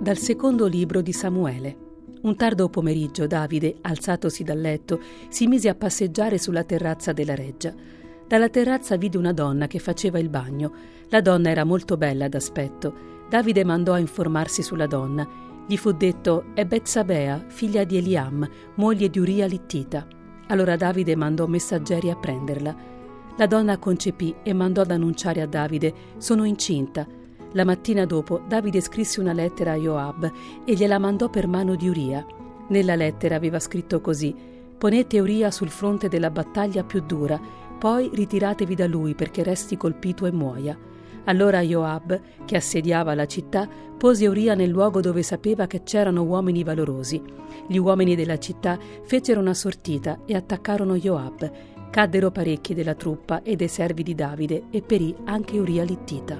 Dal secondo libro di Samuele. Un tardo pomeriggio Davide, alzatosi dal letto, si mise a passeggiare sulla terrazza della reggia. Dalla terrazza vide una donna che faceva il bagno. La donna era molto bella d'aspetto. Davide mandò a informarsi sulla donna. Gli fu detto: è Betsabea, figlia di Eliam, moglie di Uria Littita. Allora Davide mandò messaggeri a prenderla. La donna concepì e mandò ad annunciare a Davide: sono incinta. La mattina dopo Davide scrisse una lettera a Joab e gliela mandò per mano di Uria. Nella lettera aveva scritto così: ponete Uria sul fronte della battaglia più dura, poi ritiratevi da lui perché resti colpito e muoia. Allora Joab, che assediava la città, pose Uria nel luogo dove sapeva che c'erano uomini valorosi. Gli uomini della città fecero una sortita e attaccarono Joab. Caddero parecchi della truppa e dei servi di Davide e perì anche Uria Littita.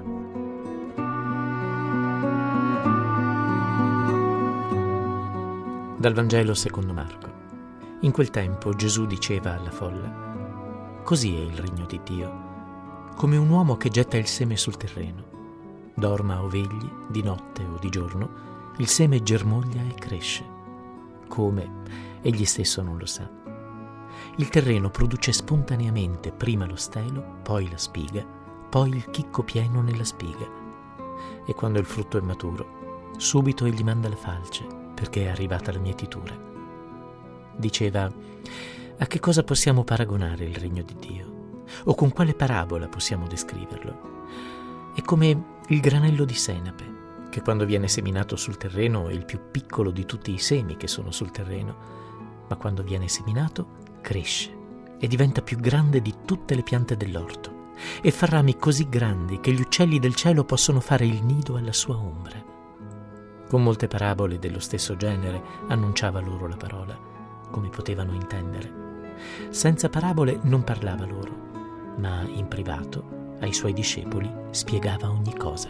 Dal Vangelo secondo Marco. In quel tempo Gesù diceva alla folla: così è il regno di Dio, come un uomo che getta il seme sul terreno. Dorma o vegli, di notte o di giorno, il seme germoglia e cresce. Come? Egli stesso non lo sa. Il terreno produce spontaneamente prima lo stelo, poi la spiga, poi il chicco pieno nella spiga. E quando il frutto è maturo, subito egli manda la falce, perché è arrivata la mietitura. Diceva: a che cosa possiamo paragonare il regno di Dio? O con quale parabola possiamo descriverlo? È come il granello di senape, che quando viene seminato sul terreno è il più piccolo di tutti i semi che sono sul terreno, ma quando viene seminato cresce e diventa più grande di tutte le piante dell'orto e fa rami così grandi che gli uccelli del cielo possono fare il nido alla sua ombra. Con molte parabole dello stesso genere annunciava loro la parola, come potevano intendere. Senza parabole non parlava loro, ma in privato ai suoi discepoli spiegava ogni cosa.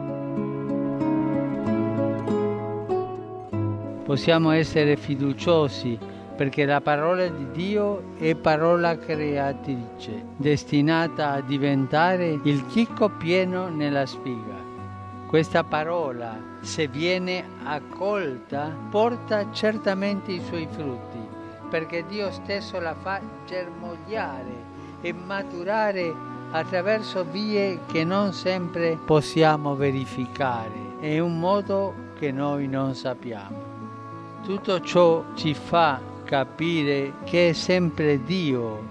Possiamo essere fiduciosi perché la parola di Dio è parola creatrice, destinata a diventare il chicco pieno nella spiga. Questa parola, se viene accolta, porta certamente i suoi frutti, perché Dio stesso la fa germogliare e maturare attraverso vie che non sempre possiamo verificare, è un modo che noi non sappiamo. Tutto ciò ci fa capire che è sempre Dio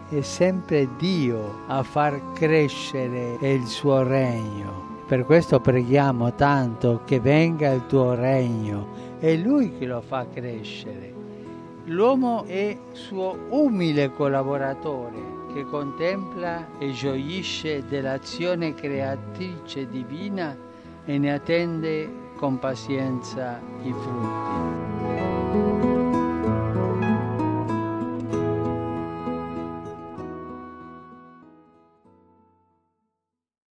a far crescere il suo regno. Per questo preghiamo tanto che venga il tuo regno, è Lui che lo fa crescere. L'uomo è suo umile collaboratore che contempla e gioisce dell'azione creatrice divina e ne attende con pazienza i frutti.